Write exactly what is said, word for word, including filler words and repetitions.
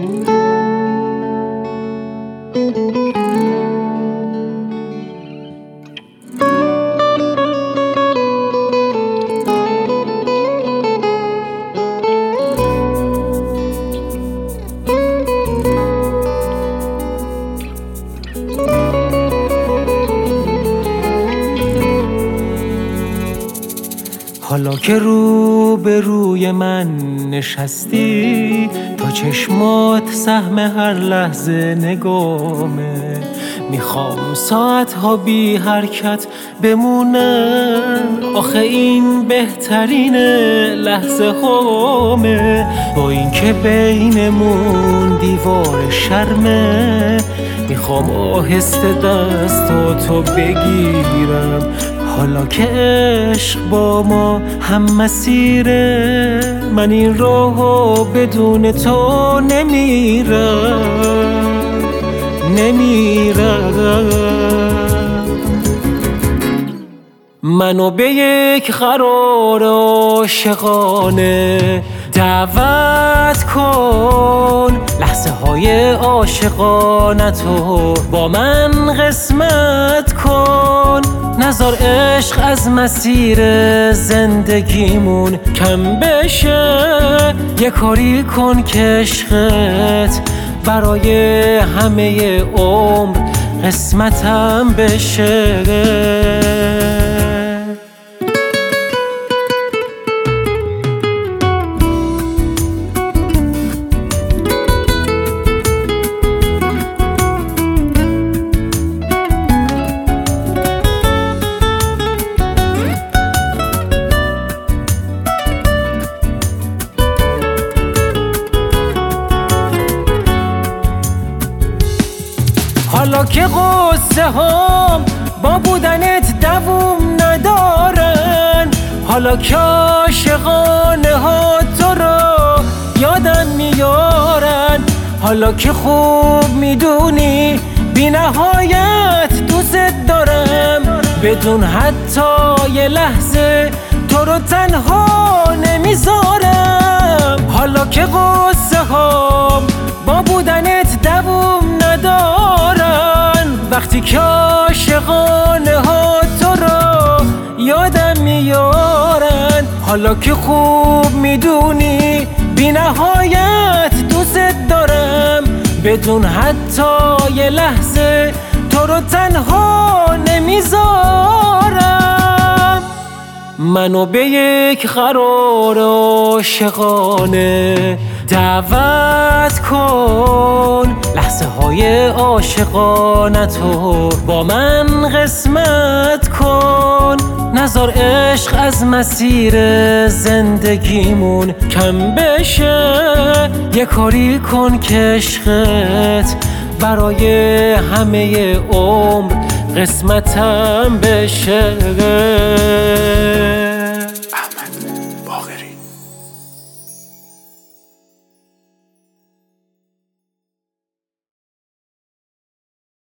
حالا که رو به روی من نشستی، تا چشمات سهم هر لحظه نگامه. میخوام ساعتها بی حرکت بمونم، آخه این بهترین لحظه هامه. با این که بینمون دیوار شرمه، میخوام آهسته دستاتو بگیرم. حالا که عشق با ما هم مسیره، من این راهو بدون تو نمیرم نمیرم. منو به یک قرار عاشقانه دعوت کن، لحظه های عاشقانتو با من قسمت کن. نذار عشق از مسیر زندگیمون کم بشه، یه کاری کن که عشقت برای همه عمر قسمتم بشه. حالا که قصه هام با بودنت دووم ندارن، حالا که عاشقانه ها تو را یادم میارن، حالا که خوب میدونی بی نهایت دوست دارم، بدون حتی یه لحظه تو رو تنها نمیذارم. حالا که قصه هام با بودنت دووم ندارن، وقتی که عاشقانه ها تو را یادم میارن، حالا که خوب میدونی بی نهایت دوست دارم، بدون حتی یه لحظه تو رو تنها نمیذارم. منو به یک قرار عاشقانه دعوت کن، لحظه های عاشقانتو با من قسمت کن. نذار عشق از مسیر زندگیمون کم بشه، یه کاری کن که عشقت برای همه عمر قسمتم بشه.